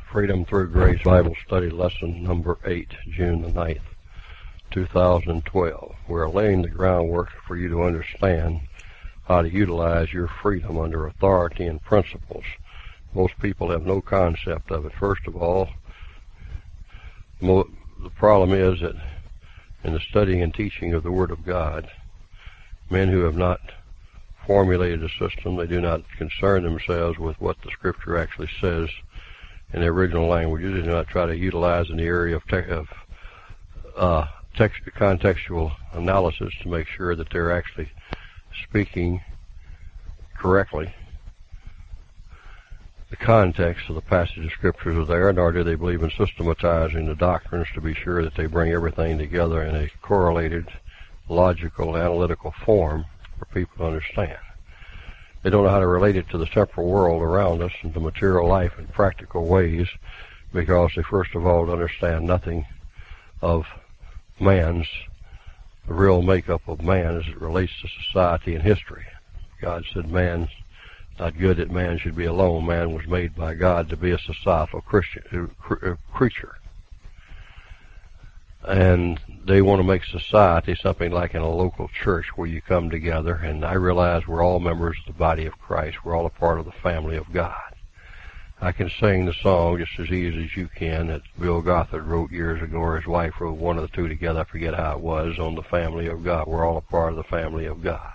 Freedom Through Grace Bible Study Lesson number 8, June the 9th, 2012. We're laying the groundwork for you to understand how to utilize your freedom under authority and principles. Most people have no concept of it. First of all, the problem is that in the studying and teaching of the Word of God, men who have not formulated a system, they do not concern themselves with what the Scripture actually says in the original languages. They do not try to utilize in the area of contextual analysis to make sure that they're actually speaking correctly the context of the passage of Scriptures are there, nor do they believe in systematizing the doctrines to be sure that they bring everything together in a correlated, logical, analytical form for people to understand. They don't know how to relate it to the temporal world around us and to material life in practical ways, because they first of all understand nothing of the real makeup of man as it relates to society and history. God said man's not good that man should be alone. Man was made by God to be a societal creature. And they want to make society something like in a local church where you come together, and I realize we're all members of the body of Christ. We're all a part of the family of God. I can sing the song just as easy as you can that Bill Gothard wrote years ago, or his wife wrote, one of the two together, I forget how it was, on the family of God. We're all a part of the family of God.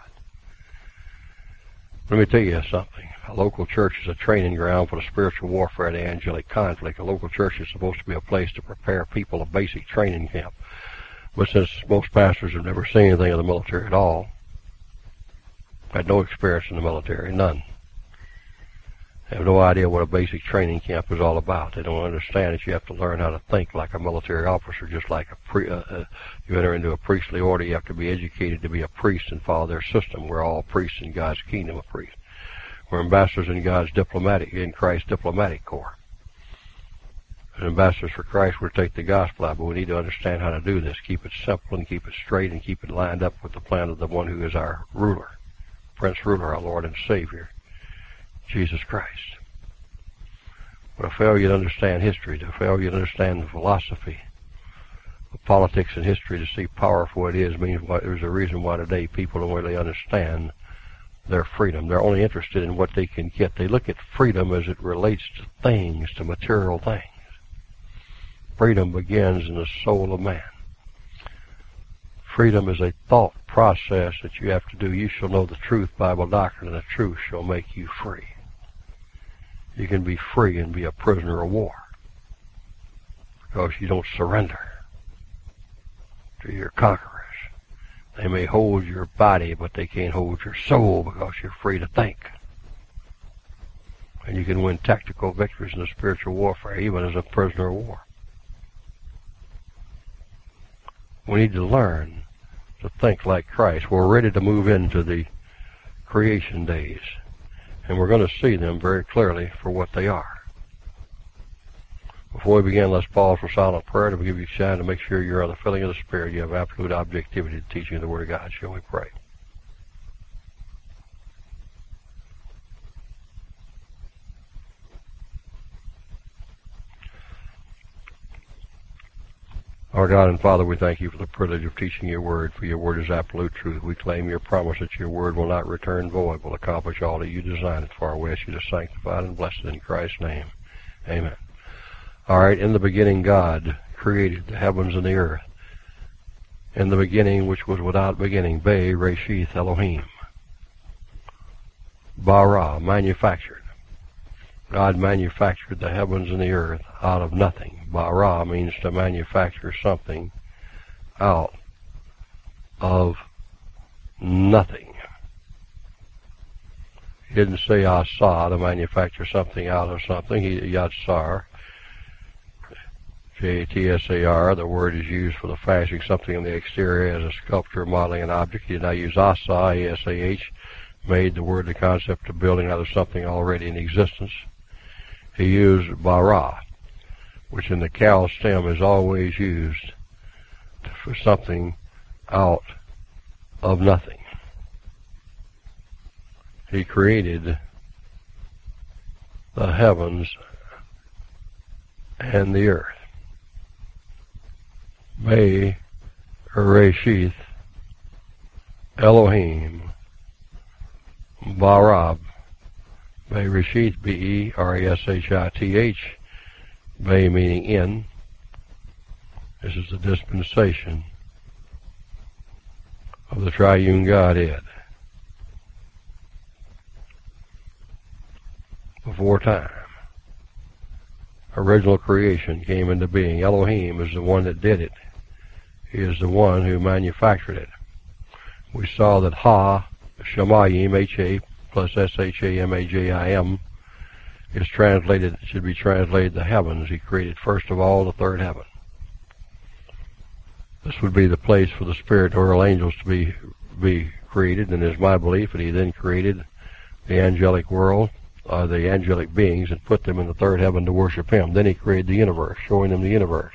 Let me tell you something. A local church is a training ground for the spiritual warfare and the angelic conflict. A local church is supposed to be a place to prepare people, a basic training camp. But since most pastors have never seen anything of the military at all, had no experience in the military, none, have no idea what a basic training camp is all about. They don't understand that you have to learn how to think like a military officer, just like you enter into a priestly order. You have to be educated to be a priest and follow their system. We're all priests in God's kingdom of priests. We're ambassadors in Christ's diplomatic corps. And ambassadors for Christ, we're to take the gospel out, but we need to understand how to do this. Keep it simple and keep it straight and keep it lined up with the plan of the one who is our ruler, Prince Ruler, our Lord and Savior, Jesus Christ. But a failure to understand history, a failure to understand the philosophy of politics and history, to see power for what it is, means there's a reason why today people don't really understand their freedom. They're only interested in what they can get. They look at freedom as it relates to things, to material things. Freedom begins in the soul of man. Freedom is a thought process that you have to do. You shall know the truth, Bible doctrine, and the truth shall make you free. You can be free and be a prisoner of war because you don't surrender to your conquerors. They may hold your body, but they can't hold your soul because you're free to think. And you can win tactical victories in the spiritual warfare, even as a prisoner of war. We need to learn to think like Christ. We're ready to move into the creation days, and we're going to see them very clearly for what they are. Before we begin, let's pause for silent prayer to give you a chance to make sure you're on the filling of the Spirit. You have absolute objectivity to teaching the Word of God. Shall we pray? Our God and Father, we thank you for the privilege of teaching your Word, for your Word is absolute truth. We claim your promise that your Word will not return void, will accomplish all that you designed it for. We ask you to sanctify it and bless it in Christ's name. Amen. All right, in the beginning God created the heavens and the earth. In the beginning, which was without beginning, Be, Reshith, Elohim. Bara, manufactured. God manufactured the heavens and the earth out of nothing. Bara means to manufacture something out of nothing. He didn't say asa, to manufacture something out of something. Yatsar, J-A-T-S-A-R, the word is used for the fashioning something on the exterior as a sculpture modeling an object. He did not use asa, A-S-A-H, made the word the concept of building out of something already in existence. He used bara, which in the Cal stem is always used for something out of nothing. He created the heavens and the earth. Bereshith Elohim Barab. Bereshith, B-E-R-E-S-H-I-T-H, Be meaning in. This is the dispensation of the triune Godhead. Before time, original creation came into being. Elohim is the one that did it. He is the one who manufactured it. We saw that Ha, Shamayim, H-A plus S-H-A-M-A-J-I-M, is translated, should be translated the heavens. He created first of all the third heaven. This would be the place for the spiritual angels to be created, and it is my belief that he then created the angelic world, the angelic beings, and put them in the third heaven to worship him. Then he created the universe, showing them the universe,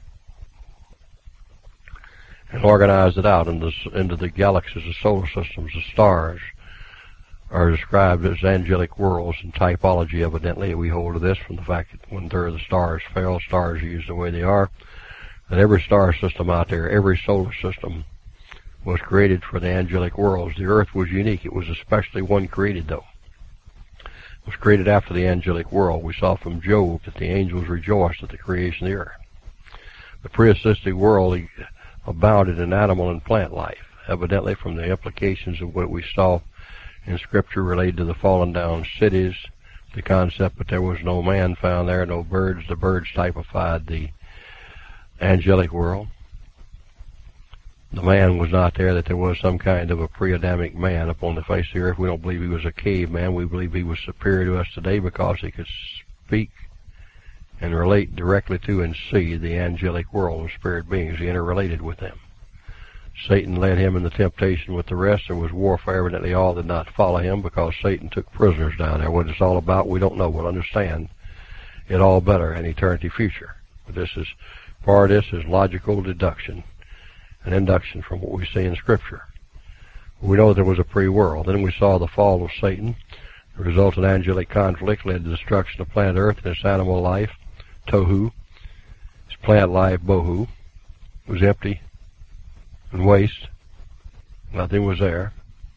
and organized it out into the galaxies, the solar systems. The stars are described as angelic worlds in typology. Evidently, we hold to this from the fact that when the stars fell, stars are used the way they are. And every star system out there, every solar system, was created for the angelic worlds. The earth was unique. It was especially one created, though. It was created after the angelic world. We saw from Job that the angels rejoiced at the creation of the earth. The pre-existing world abounded in animal and plant life, evidently from the implications of what we saw in Scripture related to the fallen down cities, the concept that there was no man found there, no birds. The birds typified the angelic world. The man was not there, that there was some kind of a pre-Adamic man upon the face of the earth. We don't believe he was a caveman. We believe he was superior to us today because he could speak and relate directly to and see the angelic world of spirit beings. He interrelated with them. Satan led him in the temptation with the rest. There was warfare. Evidently all did not follow him because Satan took prisoners down there. What it's all about, we don't know. We'll understand it all better in eternity future. But this is, part of this is logical deduction and induction from what we see in Scripture. We know there was a pre-world. Then we saw the fall of Satan. The resultant angelic conflict led to the destruction of planet Earth and its animal life, tohu. Its plant life, bohu. It was empty and waste. Nothing was there.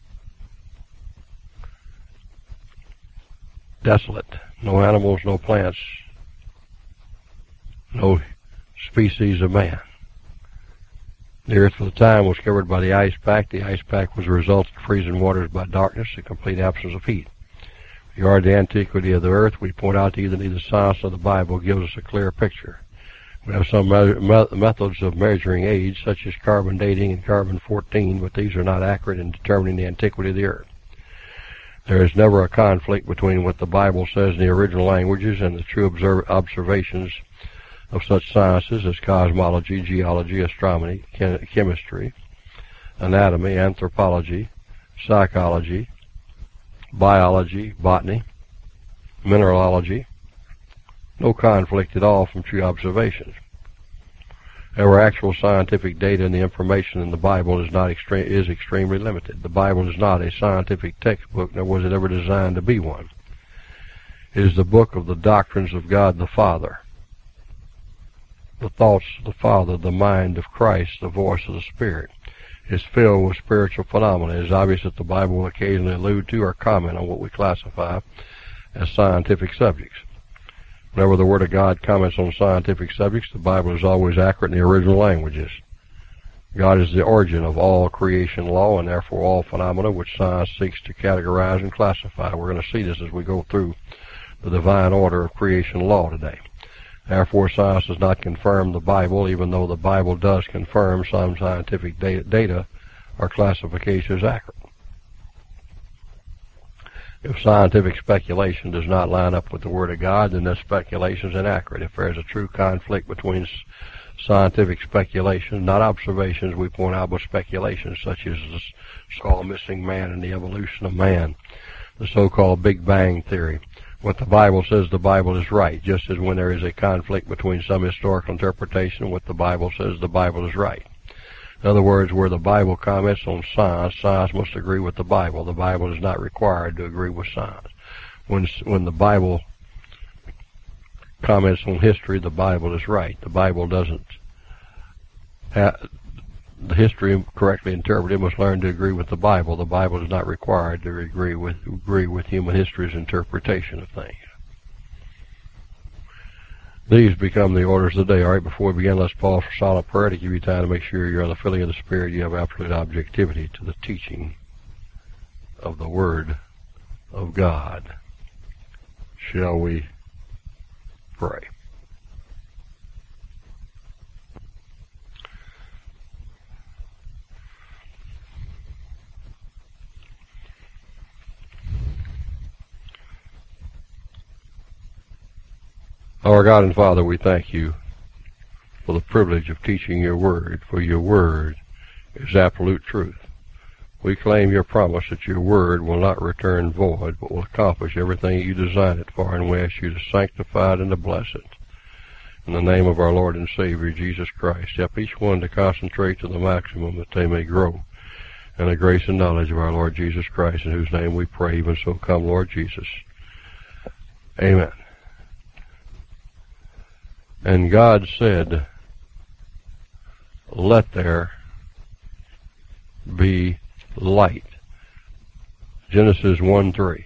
Desolate. No animals, no plants, no species of man. The earth for the time was covered by the ice pack. The ice pack was a result of freezing waters by darkness, a complete absence of heat. Regarding the antiquity of the earth, we point out that either the science or the Bible gives us a clear picture. We have some methods of measuring age, such as carbon dating and carbon-14, but these are not accurate in determining the antiquity of the earth. There is never a conflict between what the Bible says in the original languages and the true observations of such sciences as cosmology, geology, astronomy, chemistry, anatomy, anthropology, psychology, biology, botany, mineralogy. No conflict at all from true observations. Our actual scientific data and the information in the Bible is extremely limited. The Bible is not a scientific textbook, nor was it ever designed to be one. It is the book of the doctrines of God the Father, the thoughts of the Father, the mind of Christ, the voice of the Spirit. It is filled with spiritual phenomena. It is obvious that the Bible will occasionally allude to or comment on what we classify as scientific subjects. Whenever the Word of God comments on scientific subjects, the Bible is always accurate in the original languages. God is the origin of all creation law and therefore all phenomena which science seeks to categorize and classify. We're going to see this as we go through the divine order of creation law today. Therefore, science does not confirm the Bible, even though the Bible does confirm some scientific data or classifications accurate. If scientific speculation does not line up with the Word of God, then that speculation is inaccurate. If there is a true conflict between scientific speculation, not observations we point out, but speculations such as the so-called missing man and the evolution of man, the so-called Big Bang theory. What the Bible says the Bible is right, just as when there is a conflict between some historical interpretation and what the Bible says the Bible is right. In other words, where the Bible comments on science, science must agree with the Bible. The Bible is not required to agree with science. When the Bible comments on history, the Bible is right. The Bible doesn't have the history correctly interpreted. Must learn to agree with the Bible. The Bible is not required to agree with human history's interpretation of things. These become the orders of the day. All right, before we begin, let's pause for silent prayer to give you time to make sure you're on the filling of the Spirit. You have absolute objectivity to the teaching of the Word of God. Shall we pray? Our God and Father, we thank you for the privilege of teaching your Word, for your Word is absolute truth. We claim your promise that your Word will not return void, but will accomplish everything you designed it for, and we ask you to sanctify it and to bless it. In the name of our Lord and Savior, Jesus Christ, help each one to concentrate to the maximum that they may grow in the grace and knowledge of our Lord Jesus Christ, in whose name we pray. Even so come, Lord Jesus. Amen. And God said, let there be light. Genesis 1:3.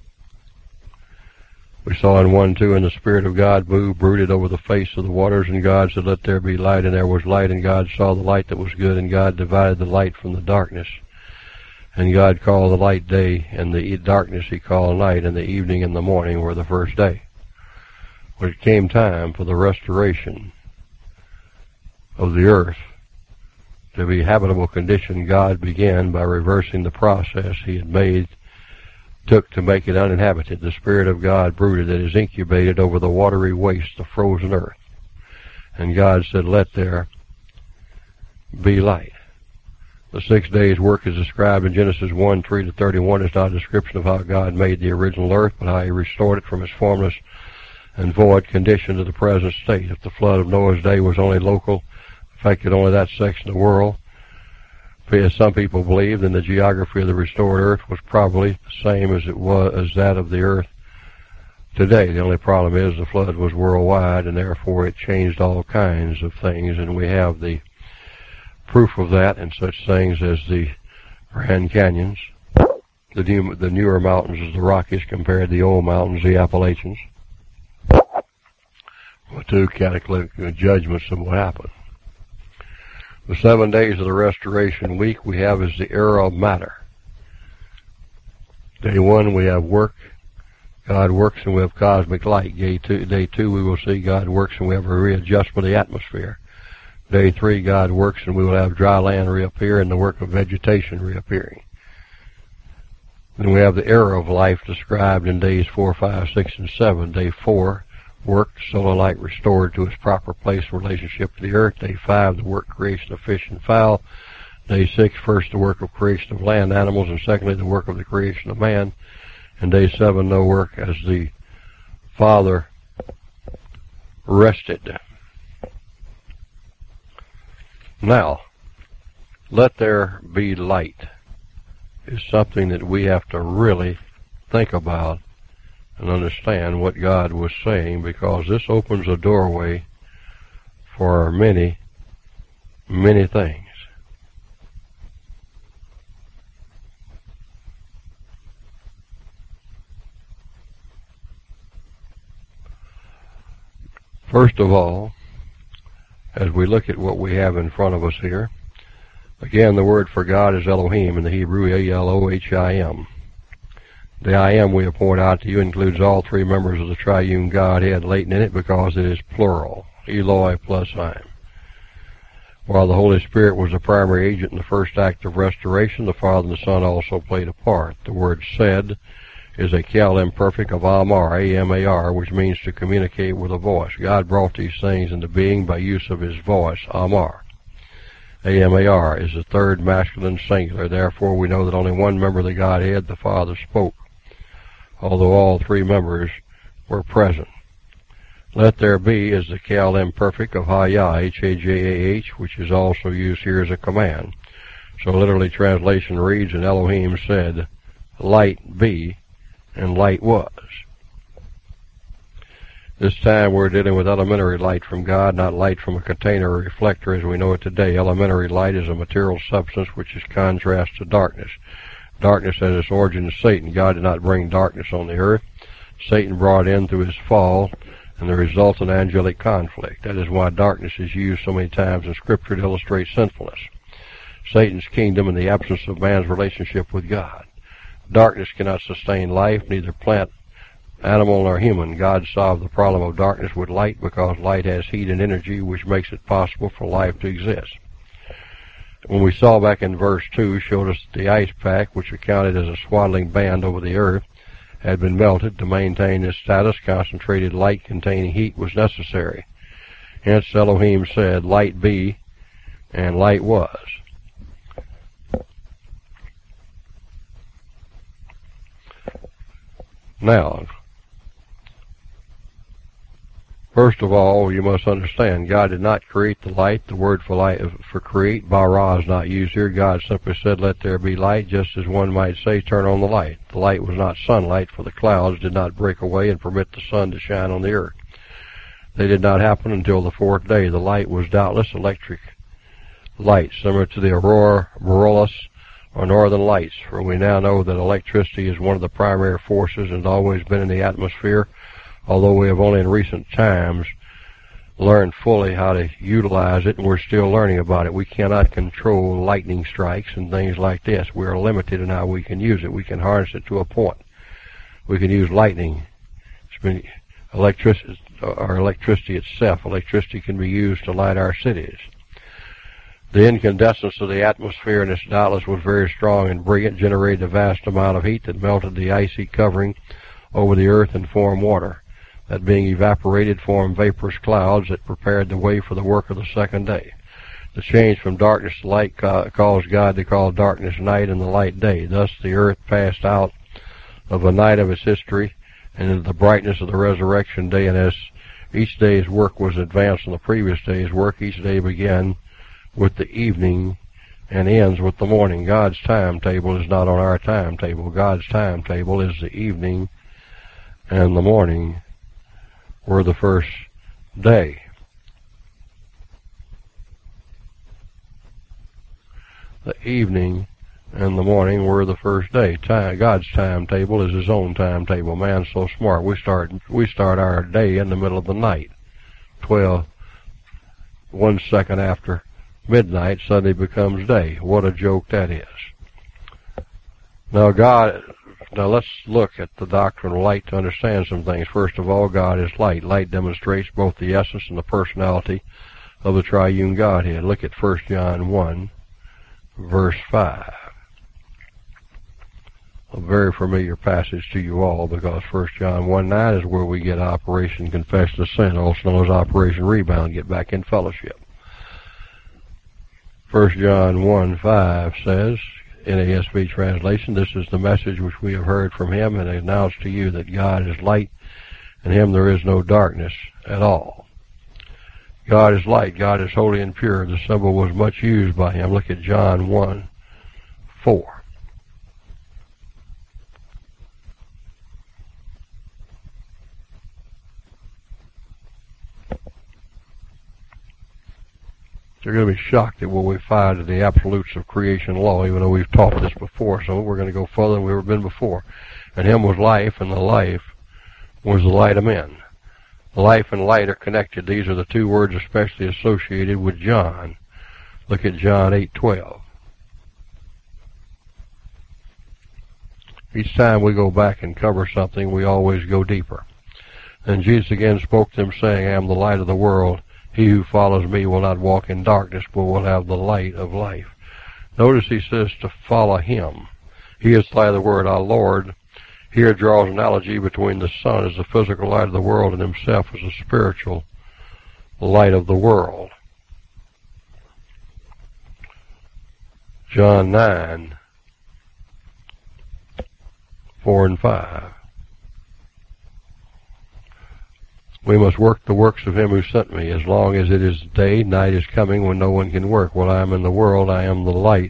We saw in 1:2, and the Spirit of God moved, brooded over the face of the waters, and God said, let there be light, and there was light, and God saw the light that was good, and God divided the light from the darkness. And God called the light day, and the darkness he called night, and the evening and the morning were the first day. When it came time for the restoration of the earth to be habitable condition, God began by reversing the process he had took to make it uninhabited. The Spirit of God brooded and is incubated over the watery waste of frozen earth. And God said, let there be light. The 6 days' work is described in Genesis 1:3-31. It's not a description of how God made the original earth, but how he restored it from its formless and void condition to the present state. If the flood of Noah's day was only local, affected only that section of the world, as some people believe, then the geography of the restored earth was probably the same as that of the earth today. The only problem is the flood was worldwide, and therefore it changed all kinds of things, and we have the proof of that in such things as the Grand Canyons, the newer mountains as the Rockies compared to the old mountains, the Appalachians. Two cataclysmic judgments of what happened. The 7 days of the restoration week we have is the era of matter. Day 1 we have work. God works and we have cosmic light. Day 2 we will see God works and we have a readjustment of the atmosphere. Day 3 God works and we will have dry land reappear and the work of vegetation reappearing. Then we have the era of life described in days 4, 5, 6, and 7. Day 4, work, solar light restored to its proper place in relationship to the earth. Day 5, the work creation of fish and fowl. Day 6, first the work of creation of land animals, and secondly the work of the creation of man. And day 7, no work as the Father rested. Now, let there be light is something that we have to really think about and understand what God was saying, because this opens a doorway for many, many things. First of all, as we look at what we have in front of us here, again, the word for God is Elohim, in the Hebrew, Elohim. The I am, we have pointed out to you, includes all three members of the triune Godhead latent in it because it is plural, Eloi plus I am. While the Holy Spirit was the primary agent in the first act of restoration, the Father and the Son also played a part. The word said is a Cal imperfect of Amar, A-M-A-R, which means to communicate with a voice. God brought these things into being by use of his voice, Amar. A-M-A-R is the third masculine singular. Therefore, we know that only one member of the Godhead, the Father, spoke, although all three members were present. Let there be is the Cal imperfect of Hayah, H-A-J-A-H, which is also used here as a command. So literally translation reads, and Elohim said, light be, and light was. This time we're dealing with elementary light from God, not light from a container or reflector as we know it today. Elementary light is a material substance which is contrast to darkness. Darkness has its origin in Satan. God did not bring darkness on the earth. Satan brought in through his fall and the resultant angelic conflict. That is why darkness is used so many times in Scripture to illustrate sinfulness. Satan's kingdom in the absence of man's relationship with God. Darkness cannot sustain life, neither plant, animal, nor human. God solved the problem of darkness with light because light has heat and energy which makes it possible for life to exist. When we saw back in verse 2, showed us that the ice pack, which accounted as a swaddling band over the earth, had been melted. To maintain this status, concentrated light containing heat was necessary. Hence Elohim said, "Light be," and light was. Now, first of all, you must understand, God did not create the light. The word for light, for create, bara, is not used here. God simply said, "Let there be light," just as one might say, "Turn on the light." The light was not sunlight, for the clouds did not break away and permit the sun to shine on the earth. They did not happen until the fourth day. The light was doubtless electric light, similar to the aurora borealis or northern lights, for we now know that electricity is one of the primary forces and has always been in the atmosphere, although we have only in recent times learned fully how to utilize it, and we're still learning about it. We cannot control lightning strikes and things like this. We are limited in how we can use it. We can harness it to a point. We can use lightning. Electricity itself. Electricity can be used to light our cities. The incandescence of the atmosphere in its doubtless was very strong and brilliant, generated a vast amount of heat that melted the icy covering over the earth and formed water. That being evaporated formed vaporous clouds that prepared the way for the work of the second day. The change from darkness to light caused God to call darkness night and the light day. Thus the earth passed out of a night of its history and into the brightness of the resurrection day, and as each day's work was advanced on the previous day's work, each day began with the evening and ends with the morning. God's timetable is not on our timetable. God's timetable is the evening and the morning were the first day. The evening and the morning were the first day. God's timetable is his own timetable. Man's so smart. We start our day in the middle of the night. 1 second after midnight suddenly becomes day. What a joke that is. Now let's look at the doctrine of light to understand some things. First of all, God is light. Light demonstrates both the essence and the personality of the triune Godhead. Look at 1 John 1, verse 5. A very familiar passage to you all, because 1 John 1:9 is where we get Operation Confession of Sin, also known as Operation Rebound, get back in fellowship. 1 John 1:5 says, NASB translation, "This is the message which we have heard from him and announced to you, that God is light, in him there is no darkness at all." God is light. God is holy and pure. The symbol was much used by him. Look at John 1:4. You're going to be shocked at what we find in the absolutes of creation law, even though we've taught this before. So we're going to go further than we've ever been before. "In him was life, and the life was the light of men." Life and light are connected. These are the two words especially associated with John. Look at John 8:12. Each time we go back and cover something, we always go deeper. "And Jesus again spoke to them, saying, I am the light of the world. He who follows me will not walk in darkness, but will have the light of life." Notice he says to follow him. He is the light of the world. Our Lord here draws an analogy between the sun as the physical light of the world and himself as the spiritual light of the world. John 9:4 and 5. "We must work the works of him who sent me. As long as it is day, night is coming when no one can work. While I am in the world, I am the light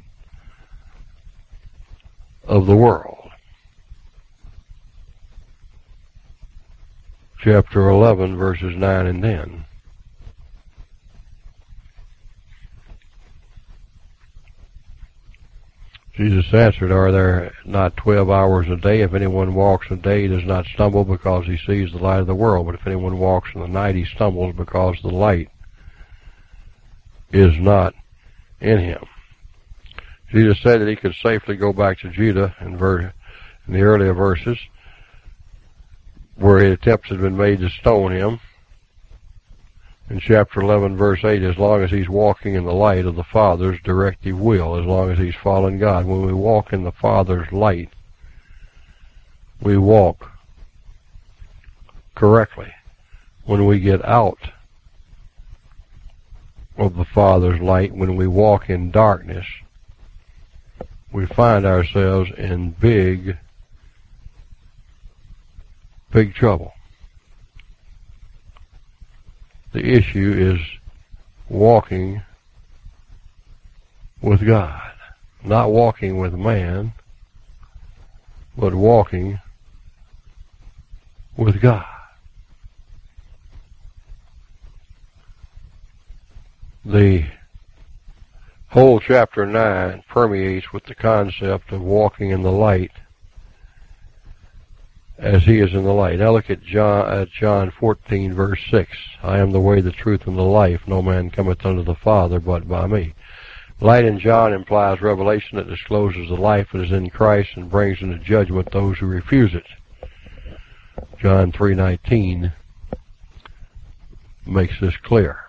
of the world." chapter 11, verses 9 and 10. Jesus answered, are there not 12 hours a day? If anyone walks in the day, he does not stumble because he sees the light of the world. But if anyone walks in the night, he stumbles because the light is not in him. Jesus said that he could safely go back to Judah in the earlier verses, where attempts had been made to stone him. In chapter 11, verse 8, as long as he's walking in the light of the Father's directive will, as long as he's following God. When we walk in the Father's light, we walk correctly. When we get out of the Father's light, when we walk in darkness, we find ourselves in big trouble. The issue is walking with God. Not walking with man, but walking with God. The whole chapter 9 permeates with the concept of walking in the light as he is in the light. Now look at John 14, verse 6. I am the way, the truth, and the life. No man cometh unto the Father but by me. Light in John implies revelation that discloses the life that is in Christ and brings into judgment those who refuse it. John 3:19 makes this clear.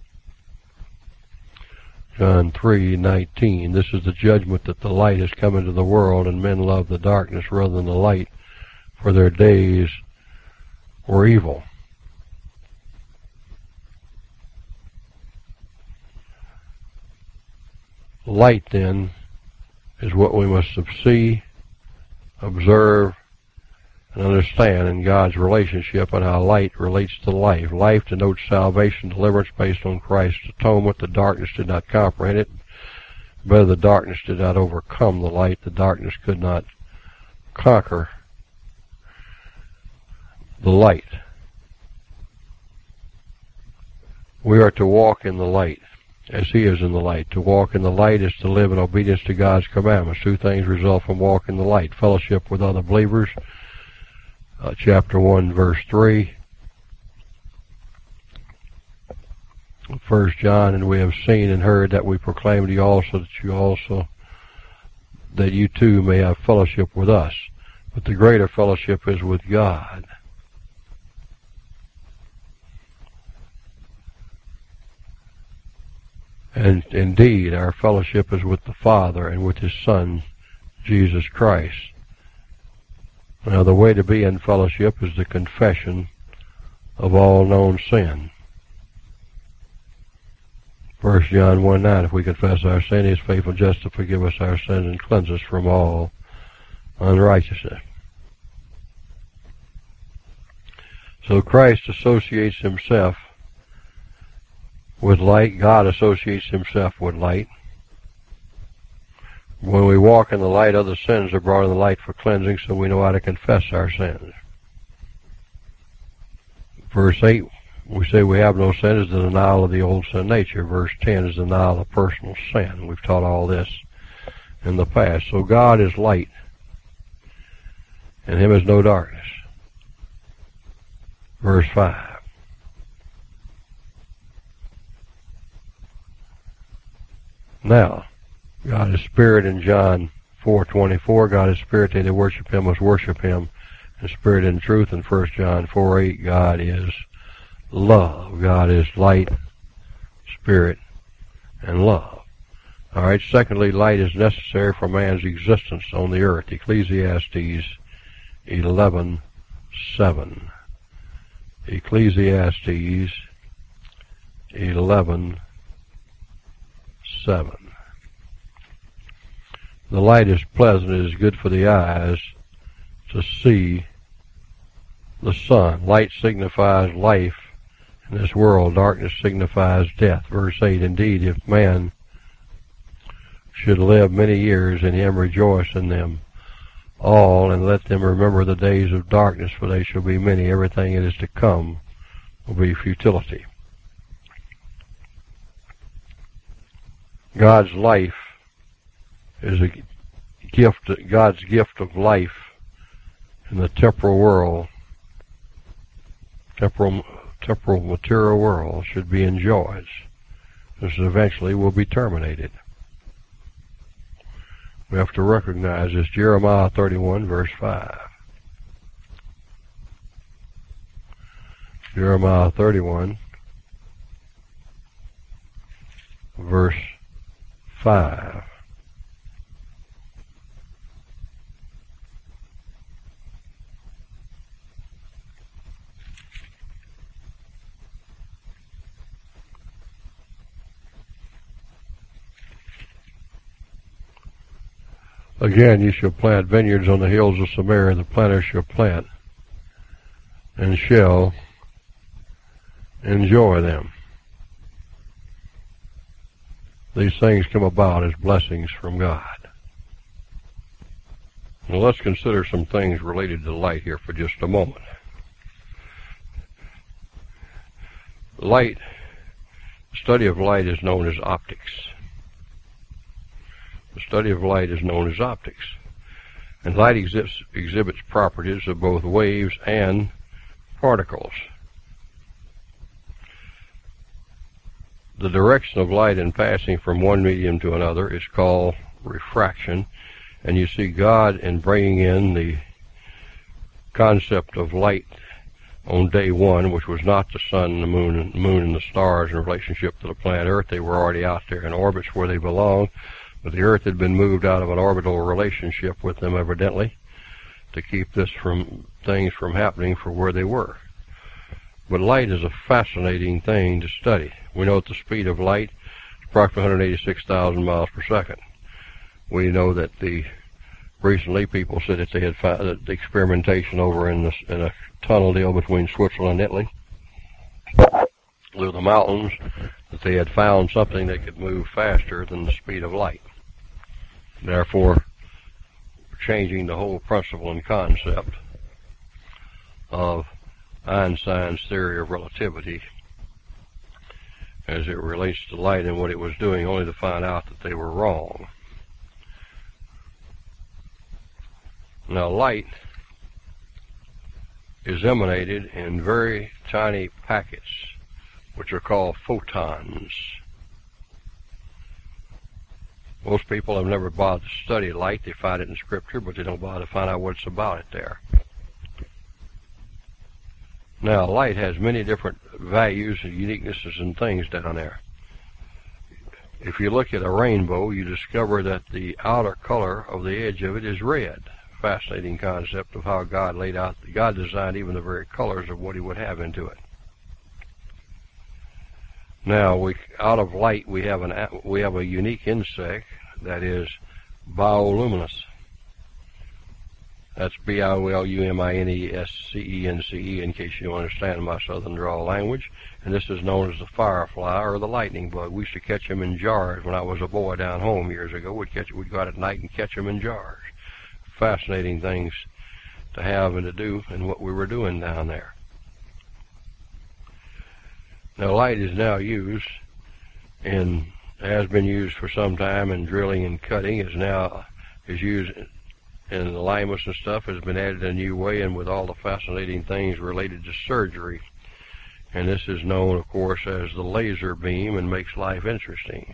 John 3:19, this is the judgment that the light has come into the world, and men love the darkness rather than the light, for their days were evil. Light, then, is what we must see, observe, and understand in God's relationship and how light relates to life. Life denotes salvation, deliverance based on Christ's atonement. The darkness did not comprehend it. But the darkness did not overcome the light. The darkness could not conquer the light. We are to walk in the light as he is in the light. To walk in the light is to live in obedience to God's commandments. Two things result from walking in the light: fellowship with other believers, chapter 1, verse 3. 1 John, and we have seen and heard that we proclaim to you also, that you too may have fellowship with us. But the greater fellowship is with God. And indeed, our fellowship is with the Father and with his Son, Jesus Christ. Now, the way to be in fellowship is the confession of all known sin. 1 John 1:9, if we confess our sin, he is faithful and just to forgive us our sins and cleanse us from all unrighteousness. So Christ associates himself with light. God associates himself with light. When we walk in the light, other sins are brought in the light for cleansing, so we know how to confess our sins. Verse 8, we say we have no sin, is the denial of the old sin nature. Verse 10 is the denial of personal sin. We've taught all this in the past. So God is light, and him is no darkness. Verse 5. Now, God is spirit in John 4:24. God is spirit. They that worship him must worship him in spirit and truth. In 1 John 4:8, God is love. God is light, spirit, and love. All right. Secondly, light is necessary for man's existence on the earth. Ecclesiastes 11:7. Ecclesiastes 11:7. The light is pleasant. It is good for the eyes to see the sun. Light signifies life in this world. Darkness signifies death. Verse 8, indeed, if man should live many years, in him rejoice in them all, and let them remember the days of darkness, for they shall be many. Everything that is to come will be futility. God's life is a gift, God's gift of life in the temporal world, temporal material world, should be enjoyed. This eventually will be terminated. We have to recognize this. Jeremiah 31, verse 5. Jeremiah 31, verse 5. Again, you shall plant vineyards on the hills of Samaria, the planter shall plant and shall enjoy them. These things come about as blessings from God. Now let's consider some things related to light here for just a moment. Light, the study of light is known as optics. The study of light is known as optics. And light exhibits properties of both waves and particles. The direction of light in passing from one medium to another is called refraction, and you see God in bringing in the concept of light on day one, which was not the sun, the moon and the stars in relationship to the planet Earth. They were already out there in orbits where they belonged, but the Earth had been moved out of an orbital relationship with them, evidently, to keep things from happening for where they were. But light is a fascinating thing to study. We know that the speed of light is approximately 186,000 miles per second. We know that recently people said that they had found that the experimentation over in a tunnel deal between Switzerland and Italy, through the mountains, that they had found something that could move faster than the speed of light. Therefore, changing the whole principle and concept of Einstein's theory of relativity as it relates to light and what it was doing, only to find out that they were wrong. Now, light is emanated in very tiny packets, which are called photons. Most people have never bothered to study light. They find it in Scripture, but they don't bother to find out what's about it there. Now, light has many different values and uniquenesses and things down there. If you look at a rainbow, you discover that the outer color of the edge of it is red. Fascinating concept of how God laid out, God designed even the very colors of what He would have into it. Now, out of light, we have a unique insect that is bioluminescence. That's bioluminescence, in case you understand my Southern drawl language. And this is known as the firefly or the lightning bug. We used to catch them in jars when I was a boy down home years ago. We'd go out at night and catch them in jars. Fascinating things to have and to do, and what we were doing down there. Now, light is now used has been used for some time in drilling and cutting. Is used in alignments and stuff. Has been added a new way, and with all the fascinating things related to surgery. And this is known, of course, as the laser beam, and makes life interesting.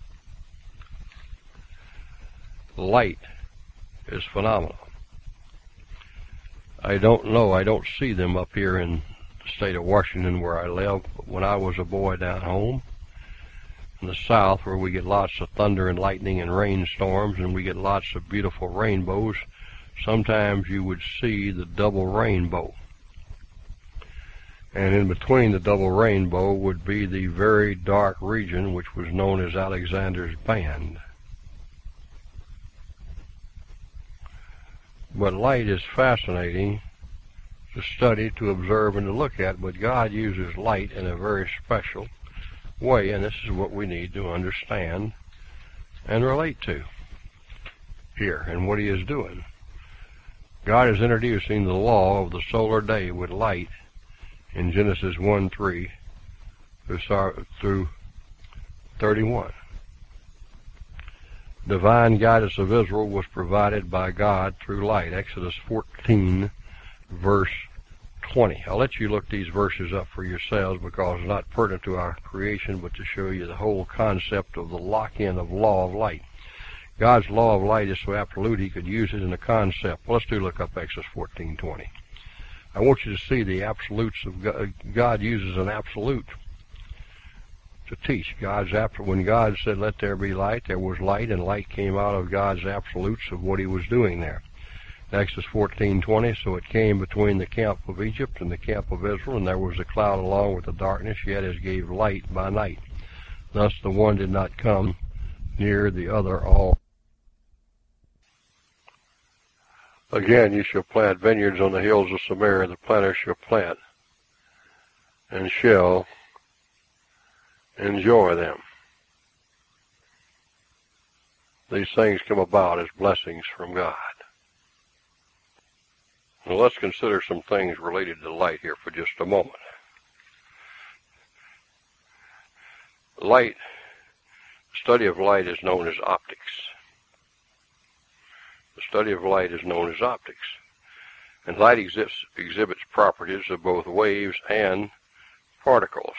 Light is phenomenal. I don't see them up here in the state of Washington where I live, but when I was a boy down home in the South, where we get lots of thunder and lightning and rainstorms, and we get lots of beautiful rainbows, sometimes you would see the double rainbow. And in between the double rainbow would be the very dark region which was known as Alexander's Band. But light is fascinating to study, to observe, and to look at, but God uses light in a very special way, and this is what we need to understand and relate to here and what He is doing. God is introducing the law of the solar day with light in Genesis 1:3 through 31. Divine guidance of Israel was provided by God through light. Exodus 14, verse 20. I'll let you look these verses up for yourselves because it's not pertinent to our creation, but to show you the whole concept of the lock-in of law of light. God's law of light is so absolute he could use it in a concept. Well, let's look up Exodus 14:20. I want you to see the absolutes of God. God uses an absolute to teach. When God said, "Let there be light," there was light, and light came out of God's absolutes of what he was doing there. Exodus 14:20, so it came between the camp of Egypt and the camp of Israel, and there was a cloud along with the darkness, yet as gave light by night. Thus the one did not come near the other all. Again, you shall plant vineyards on the hills of Samaria, the planter shall plant, and shall enjoy them. These things come about as blessings from God. Now let's consider some things related to light here for just a moment. Light, the study of light is known as optics. The study of light is known as optics. And light exhibits properties of both waves and particles.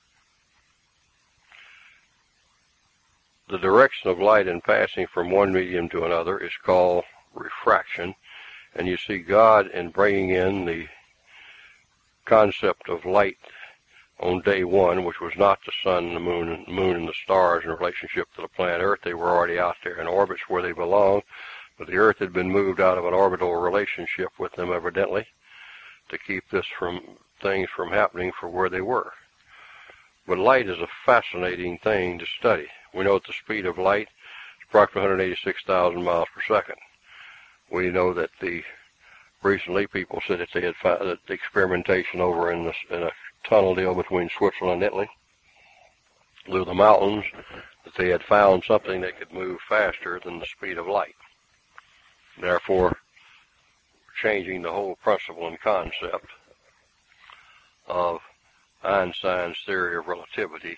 The direction of light in passing from one medium to another is called refraction, and you see God in bringing in the concept of light on day one, which was not the sun and the moon and the stars in relationship to the planet Earth. They were already out there in orbits where they belonged, but the Earth had been moved out of an orbital relationship with them evidently to keep things from happening for where they were. But light is a fascinating thing to study. We know that the speed of light is approximately 186,000 miles per second. We know that recently people said that they had found that the experimentation over in a tunnel deal between Switzerland and Italy, through the mountains, that they had found something that could move faster than the speed of light. Therefore, changing the whole principle and concept of Einstein's theory of relativity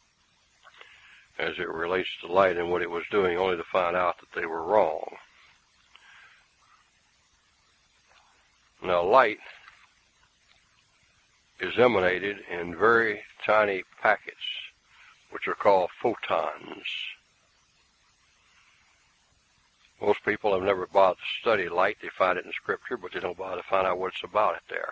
as it relates to light and what it was doing, only to find out that they were wrong. Now, light is emanated in very tiny packets, which are called photons. Most people have never bothered to study light. They find it in Scripture, but they don't bother to find out what's about it there.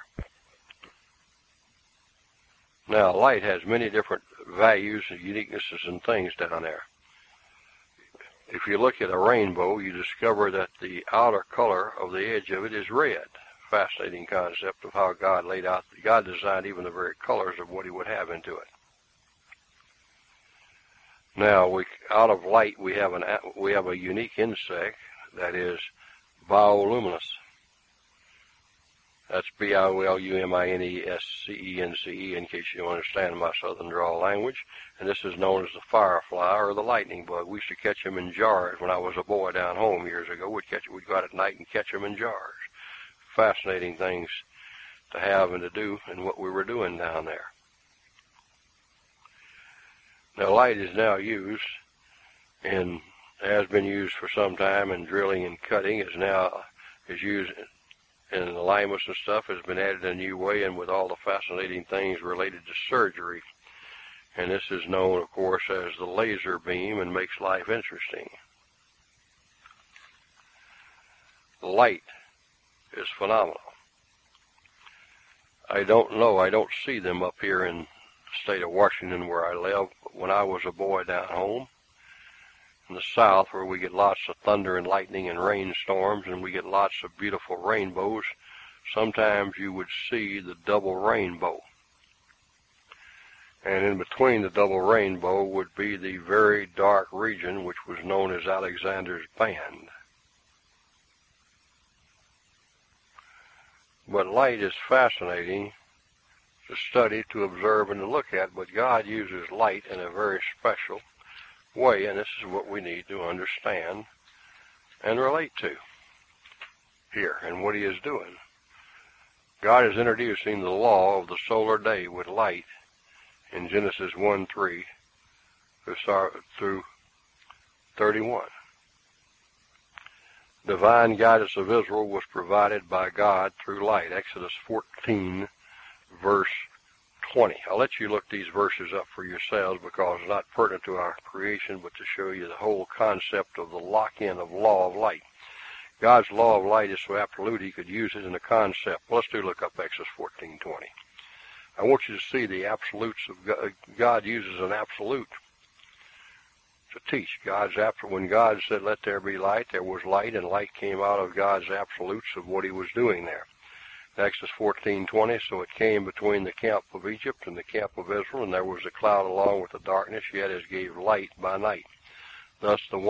Now, light has many different values and uniquenesses and things down there. If you look at a rainbow, you discover that the outer color of the edge of it is red. Fascinating concept of how God laid out. God designed even the very colors of what he would have into it. Now, out of light, we have a unique insect that is bioluminescence. That's bioluminescence, in case you don't understand my southern drawl language. And this is known as the firefly or the lightning bug. We used to catch them in jars when I was a boy down home years ago. We'd go out at night and catch them in jars. Fascinating things to have and to do and what we were doing down there. Now, light is now used has been used for some time in drilling and cutting, is used in alignments and stuff, has been added a new way, and with all the fascinating things related to surgery. And this is known, of course, as the laser beam and makes life interesting. Light is phenomenal. I don't see them up here in the state of Washington where I live. But when I was a boy down home in the South, where we get lots of thunder and lightning and rainstorms, and we get lots of beautiful rainbows, sometimes you would see the double rainbow. And in between the double rainbow would be the very dark region, which was known as Alexander's Band. But light is fascinating to study, to observe, and to look at, but God uses light in a very special way, and this is what we need to understand and relate to. here and what he is doing. God is introducing the law of the solar day with light in Genesis 1:3 through 31. Divine guidance of Israel was provided by God through light. Exodus 14, verse 20. I'll let you look these verses up for yourselves because it's not pertinent to our creation, but to show you the whole concept of the lock-in of law of light. God's law of light is so absolute he could use it in a concept. Well, let's look up Exodus 14:20. I want you to see the absolutes of God. God uses an absolute to teach. When God said, let there be light, there was light, and light came out of God's absolutes of what he was doing there. Exodus 14:20, so it came between the camp of Egypt and the camp of Israel, and there was a cloud along with the darkness, yet it gave light by night. Thus the